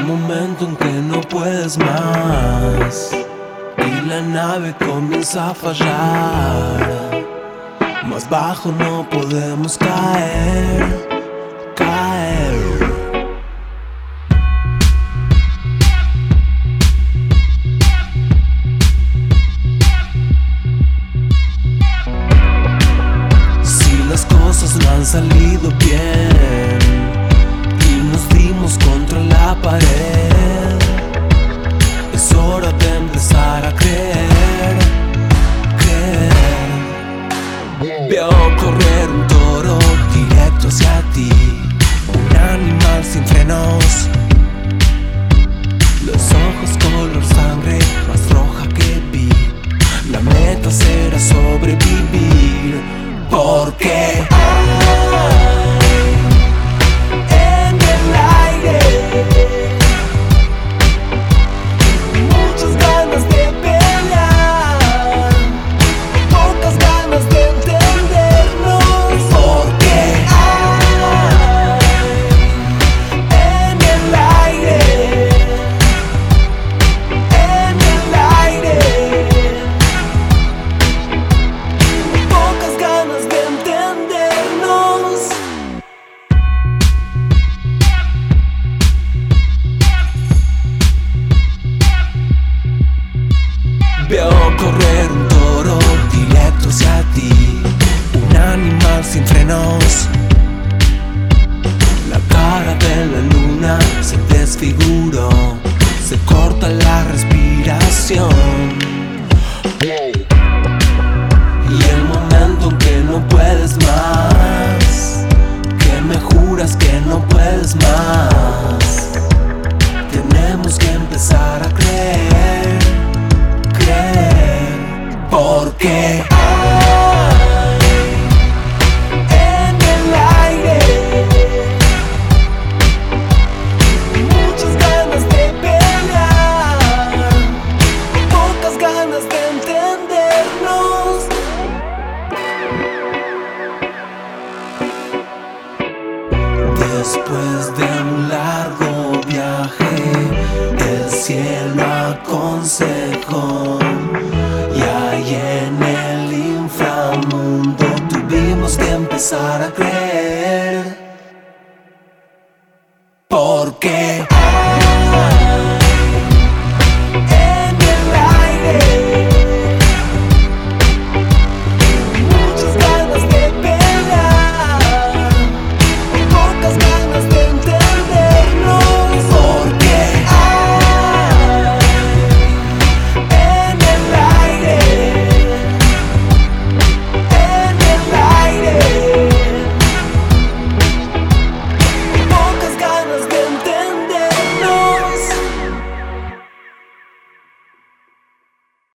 momento en que no puedes más y la nave comienza a fallar. Más bajo no podemos caer. Si las cosas no han salido bien y nos dimos contra la pared, es hora de empezar a creer. Veo correr un toro directo hacia ti, un animal sin frenos, los ojos color sangre más roja que vi. La meta será sobrevivir, porque en el aire muchas ganas de pelear, pocas ganas de entendernos, porque en el aire pocas ganas de entendernos. Veo correr un toro directo hacia ti, un animal sin frenos. La cara de la luna se desfiguró, se corta la respiración. Y el momento en que no puedes más, que me juras que no puedes más, tenemos que empezar a creer, porque en el aire muchas ganas de pelear, pocas ganas de entendernos. Después de un largo viaje, el cielo aconsejó, y ahí en el inframundo tuvimos que empezar a creer.